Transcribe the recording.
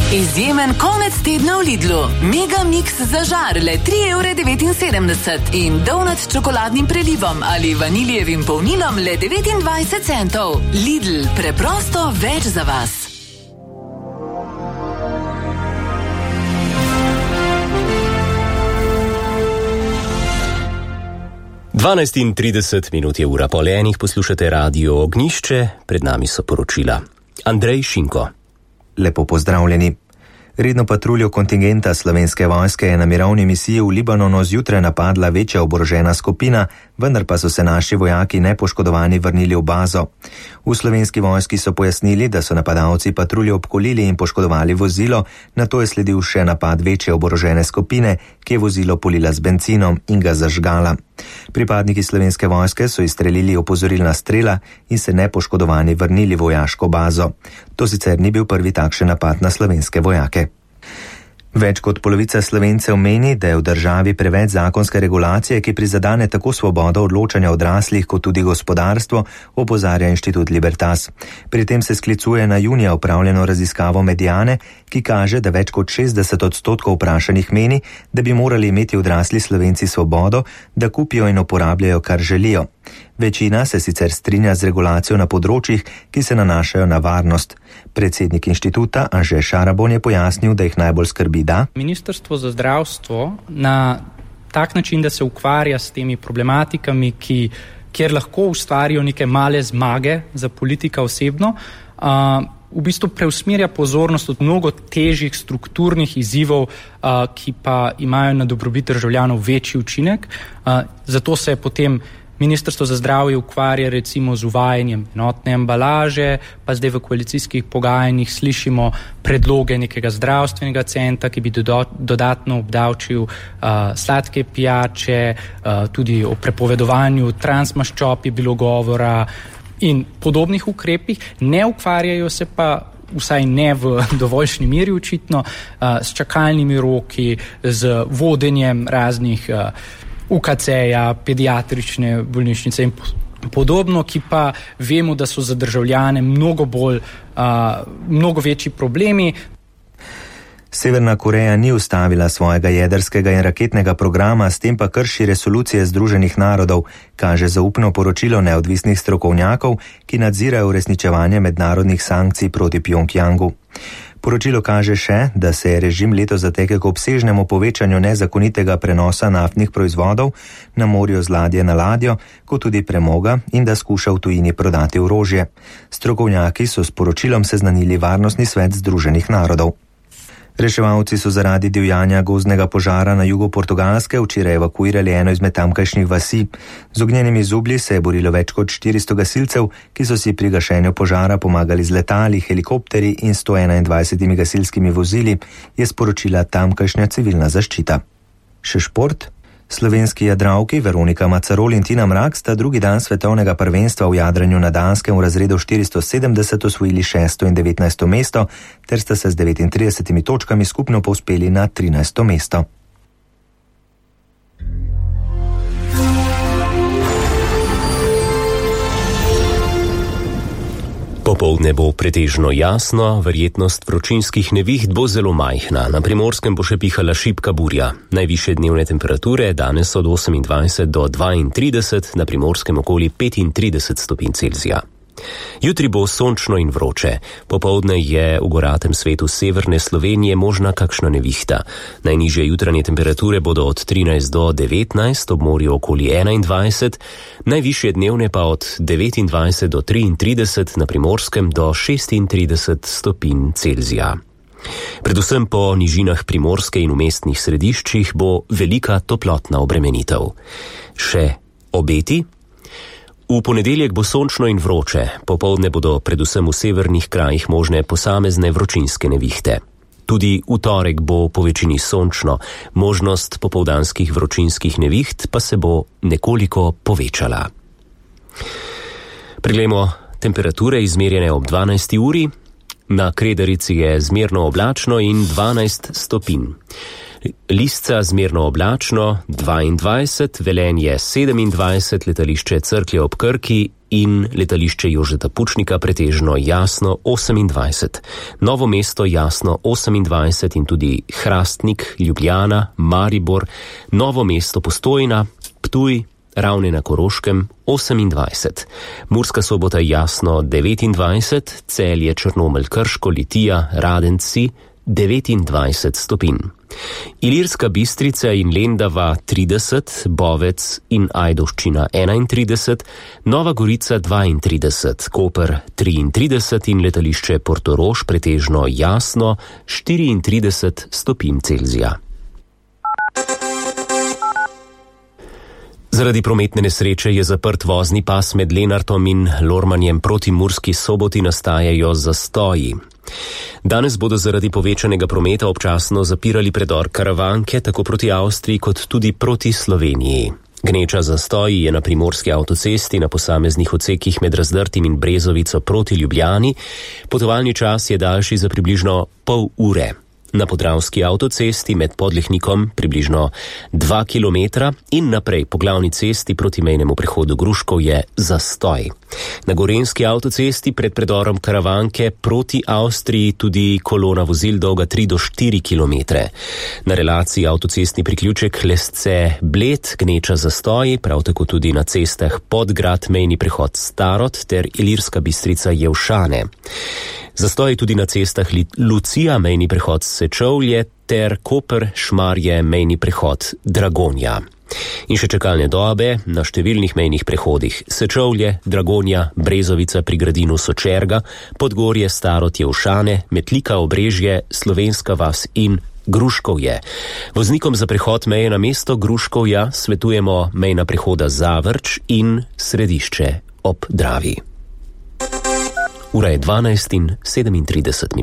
Izjemen konec tedna v Lidlu. Mega mix za žar le 3,79 € in donut s čokoladnim prelivom ali vaniljevim polnilom le 29 centov. Lidl, preprosto več za vas. Dvanajst in 30 minut je ura pol enih, poslušate Radio Ognjišče, pred nami so poročila. Andrej Šinko. Lepo pozdravljeni. Redno patruljo kontingenta Slovenske vojske je na mirovni misiji v Libanonu zjutraj napadla večja oborožena skupina, vendar pa so se naši vojaki nepoškodovani vrnili v bazo. V Slovenski vojski so pojasnili, da so napadalci patruljo obkolili in poškodovali vozilo, nato je sledil še napad večje oborožene skupine, ki je vozilo polila z bencinom in ga zažgala. Pripadniki Slovenske vojske so izstrelili opozorilna strela in se nepoškodovani vrnili v vojaško bazo. To sicer ni bil prvi takšen napad na slovenske vojake. Več kot polovica Slovencev meni, da je v državi preveč zakonske regulacije, ki prizadene tako svobodo odločanja odraslih kot tudi gospodarstvo, opozarja Inštitut Libertas. Pri tem se sklicuje na junija opravljeno raziskavo Mediane, ki kaže, da več kot 60% vprašanih meni, da bi morali imeti odrasli Slovenci svobodo, da kupijo in uporabljajo, kar želijo. Večina se sicer strinja z regulacijo na področjih, ki se nanašajo na varnost. Predsednik inštituta Anže Šarabon je pojasnil, da jih najbolj skrbi, da Ministrstvo za zdravstvo na tak način, da se ukvarja s temi problematikami, kjer lahko ustvarijo neke male zmage za politika osebno, v bistvu preusmerja pozornost od mnogo težjih strukturnih izzivov, ki pa imajo na dobrobit državljanov večji učinek. Zato se potem Ministrstvo za zdravje ukvarja recimo z uvajanjem enotne embalaže, pa zdaj v koalicijskih pogajanjih slišimo predloge nekega zdravstvenega centra, ki bi dodatno obdavčil sladke pijače, tudi o prepovedovanju transmaščob je bilo govora in podobnih ukrepih. Ne ukvarjajo se pa, vsaj ne v dovoljšni meri očitno, s čakalnimi roki, z vodenjem raznih UKC-ja, pediatrične bolnišnice in podobno, ki pa vemo, da so za državljane mnogo večji problemi. Severna Koreja ni ustavila svojega jedrskega in raketnega programa, s tem pa krši resolucije Združenih narodov, kaže zaupno poročilo neodvisnih strokovnjakov, ki nadzirajo uresničevanje mednarodnih sankcij proti Pjongjangu. Poročilo kaže še, da se je režim letos zatekel k obsežnemu povečanju nezakonitega prenosa naftnih proizvodov na morju z ladje na ladjo, kot tudi premoga, in da skuša v tujini prodati orožje. Strokovnjaki so s poročilom seznanili Varnostni svet Združenih narodov. Reševalci so zaradi divjanja gozdnega požara na jugu Portugalske včeraj evakuirali eno izmed tamkajšnjih vasi. Z ognjenimi zublji se je borilo več kot 400 gasilcev, ki so si pri gašenju požara pomagali z letali, helikopteri in 121 gasilskimi vozili, je sporočila tamkajšnja civilna zaščita. Še šport. Slovenski jadralki Veronika Macarol in Tina Mrak sta drugi dan svetovnega prvenstva v jadranju na Danskem v razredu 470 osvojili 6. in 19. mesto, ter sta se z 39 točkami skupno povzpeli na 13. mesto. Popoldne bo pretežno jasno, verjetnost vročinskih neviht bo zelo majhna. Na Primorskem bo še pihala šibka burja. Najvišje dnevne temperature danes od 28 do 32, na Primorskem okoli 35 stopinj Celzija. Jutri bo sončno in vroče. Popoldne je v goratem svetu severne Slovenije možna kakšna nevihta. Najnižje jutranje temperature bodo od 13 do 19, ob morju okoli 21, najvišje dnevne pa od 29 do 33, na Primorskem do 36 stopinj Celzija. Predvsem po nižinah Primorske in v mestnih središčih bo velika toplotna obremenitev. Še obeti? V ponedeljek bo sončno in vroče, popoldne bodo predvsem v severnih krajih možne posamezne vročinske nevihte. Tudi v torek bo po večini sončno, možnost popoldanskih vročinskih neviht pa se bo nekoliko povečala. Preglejmo temperature izmerjene ob 12. uri. Na Kredarici je zmerno oblačno in 12 stopinj. Lisca zmerno oblačno 22, Velenje 27, letališče Cerklje ob Krki in letališče Jožeta Pučnika pretežno jasno 28. Novo mesto jasno 28 in tudi Hrastnik, Ljubljana, Maribor, Novo mesto Postojna, Ptuj, Ravne na Koroškem 28. Murska Sobota jasno 29, Celje, Črnomelj, Krško, Litija, Radenci 29 stopinj. Ilirska Bistrica in Lendava 30, Bovec in Ajdovščina 31, Nova Gorica 32, Koper 33 in letališče Portorož pretežno jasno 34 stopinj Celzija. Zaradi prometne nesreče je zaprt vozni pas med Lenartom in Lormanjem proti Murski Soboti, nastajajo zastoji. Danes bodo zaradi povečanega prometa občasno zapirali predor Karavanke tako proti Avstriji kot tudi proti Sloveniji. Gneča zastoji je na primorski avtocesti na posameznih odsekih med Razdrtim in Brezovico proti Ljubljani. Potovalni čas je daljši za približno pol ure. Na podravski avtocesti med Podlehnikom približno 2 km in naprej po glavni cesti proti mejnemu prehodu Gruškov je zastoj. Na gorenjski avtocesti pred predorom Karavanke proti Avstriji tudi kolona vozil dolga 3 do 4 km. Na relaciji avtocestni priključek Lesce-Bled gneča zastoji, prav tako tudi na cestah Podgrad, mejni prehod Starod ter Ilirska Bistrica-Jevšane. Zastoji tudi na cestah Lucija, mejni prehod Sečovlje ter Koper-Šmarje, mejni prehod Dragonja. In še čakalne dobe na številnih mejnih prehodih Sečovlje, Dragonja, Brezovica pri Gradinu Sočerga, Podgorje, Starod, Jevšane, Metlika, Obrežje, Slovenska vas in Gruškovje. Voznikom za prehod meje na mesto Gruškovja svetujemo mejna prehoda Zavrč in Središče ob Dravi. Ura je 12:37.